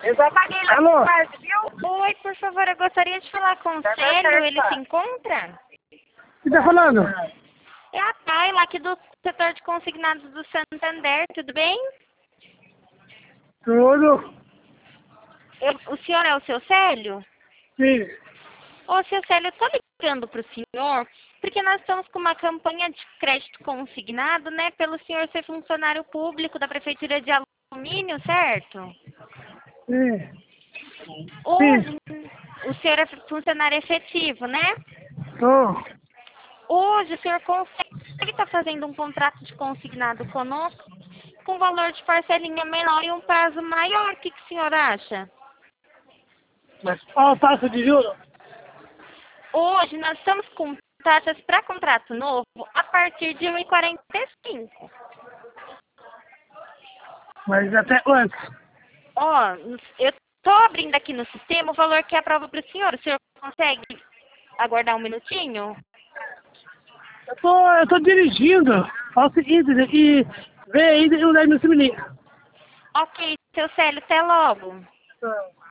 Eu já paguei lá Alô? no quarto, viu? Oi, por favor, eu gostaria de falar com o Célio. Ele se encontra? Quem tá falando? É a Tayla, aqui do setor de consignados do Santander, tudo bem? Tudo? O senhor é o seu Célio? Sim. Ô, seu Célio, eu tô ligando pro senhor porque nós estamos com uma campanha de crédito consignado, né, pelo senhor ser funcionário público da Prefeitura de Alumínio, certo? Sim. Hoje, o senhor é funcionário efetivo, né? Tô. Hoje, o senhor consegue estar fazendo um contrato de consignado conosco com valor de parcelinha menor e um prazo maior. O que o senhor acha? Mas qual a taxa de juros? Hoje, nós estamos com taxas para contrato novo a partir de 1,45. Mas até quanto? Ó, eu tô abrindo aqui no sistema o valor que é a prova para o senhor. O senhor consegue aguardar um minutinho? Eu tô dirigindo. Fala o seguinte, e vem aí e o 10 minutos me liga. Ok, seu Célio, até logo. Tá.